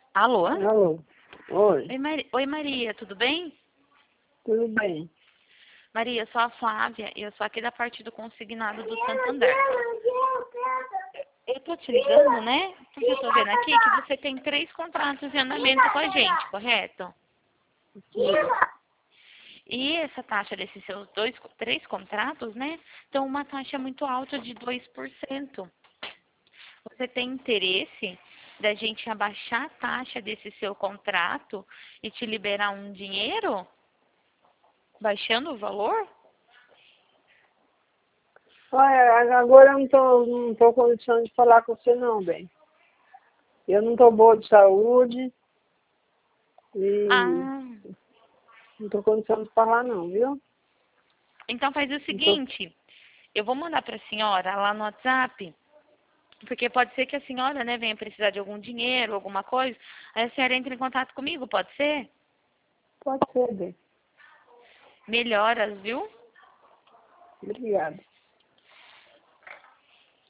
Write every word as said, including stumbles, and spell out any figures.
Alô? Alô? Oi, Oi, Mari- Oi, Maria, tudo bem? tudo bem? Maria, eu sou a Flávia e eu sou aqui da parte do consignado do Santander. Eu tô te ligando, né? Porque eu tô vendo aqui que você tem três contratos em andamento com a gente, correto? E essa taxa desses seus dois, três contratos, né? Então, uma taxa muito alta de dois por cento. Você tem interesse da gente abaixar a taxa desse seu contrato e te liberar um dinheiro? Baixando o valor? Olha, agora eu não tô, não tô com condição de falar com você não, bem. Eu não tô boa de saúde e Ah, não tô com condição de falar não, viu? então faz o Não tô... seguinte, eu vou mandar para a senhora lá no WhatsApp, porque pode ser que a senhora, né, venha precisar de algum dinheiro, alguma coisa, aí a senhora entra em contato comigo, pode ser? Pode ser, bem. Melhoras, viu? Obrigada.